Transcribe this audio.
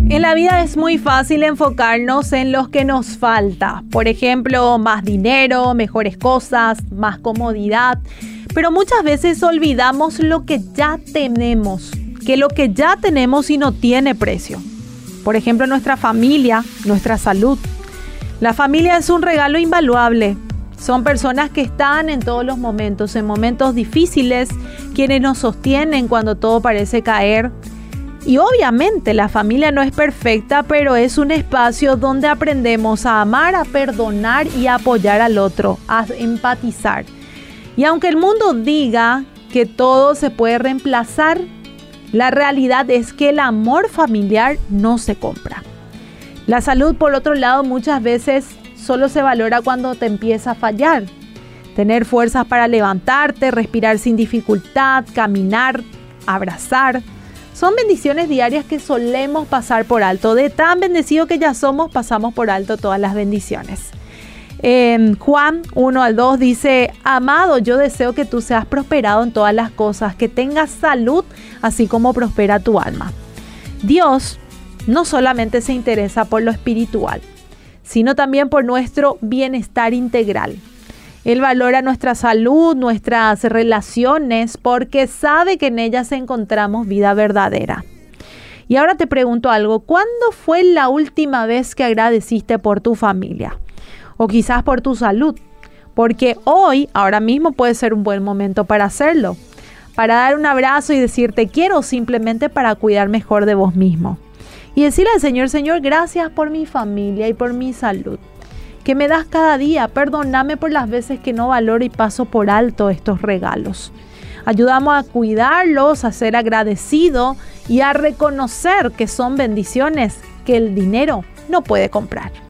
En la vida es muy fácil enfocarnos en lo que nos falta. Por ejemplo, más dinero, mejores cosas, más comodidad. Pero muchas veces olvidamos lo que ya tenemos, que lo que ya tenemos y no tiene precio. Por ejemplo, nuestra familia, nuestra salud. La familia es un regalo invaluable. Son personas que están en todos los momentos, en momentos difíciles, quienes nos sostienen cuando todo parece caer. Y obviamente la familia no es perfecta, pero es un espacio donde aprendemos a amar, a perdonar y a apoyar al otro, a empatizar. Y aunque el mundo diga que todo se puede reemplazar, la realidad es que el amor familiar no se compra. La salud, por otro lado, muchas veces solo se valora cuando te empieza a fallar. Tener fuerzas para levantarte, respirar sin dificultad, caminar, abrazar. Son bendiciones diarias que solemos pasar por alto. De tan bendecido que ya somos, pasamos por alto todas las bendiciones. Juan 1-2 dice: amado, yo deseo que tú seas prosperado en todas las cosas, que tengas salud, así como prospera tu alma. Dios no solamente se interesa por lo espiritual, sino también por nuestro bienestar integral. Él valora nuestra salud, nuestras relaciones, porque sabe que en ellas encontramos vida verdadera. Y ahora te pregunto algo: ¿cuándo fue la última vez que agradeciste por tu familia? O quizás por tu salud, porque hoy, ahora mismo puede ser un buen momento para hacerlo, para dar un abrazo y decir te quiero, simplemente para cuidar mejor de vos mismo. Y decirle al Señor: Señor, gracias por mi familia y por mi salud, que me das cada día. Perdóname por las veces que no valoro y paso por alto estos regalos. Ayudamos a cuidarlos, a ser agradecido y a reconocer que son bendiciones que el dinero no puede comprar.